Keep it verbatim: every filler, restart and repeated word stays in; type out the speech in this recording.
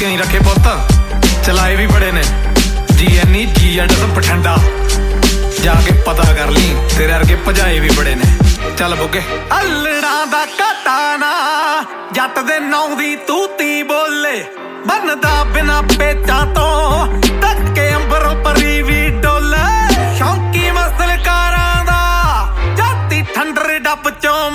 ਧਿਆਨ ਹੀ ਰੱਖੇ ਪੁੱਤ ਚਲਾਏ ਵੀ ਬੜੇ ਨੇ ਜੀ ਐਨੀ ਜੀ ਐਡ ਬਠਿੰਡਾ ਜਾ ਕੇ ਪਤਾ ਕਰ ਲਈ ਤੇਰੇ ਵਰਗੇ ਭਜਾਏ ਵੀ ਬੜੇ ਨੇ ਚੱਲ ਬੁੱਗੇ ਅਲੜਾਂ ਦਾ ਕਟਾਣਾ ਜੱਟ ਦੇ ਨੌਂ ਦੀ ਤੂਤੀ ਬੋਲੇ ਬੰਨਦਾ ਬਿਨਾ ਪੇਚਾਂ ਤੋਂ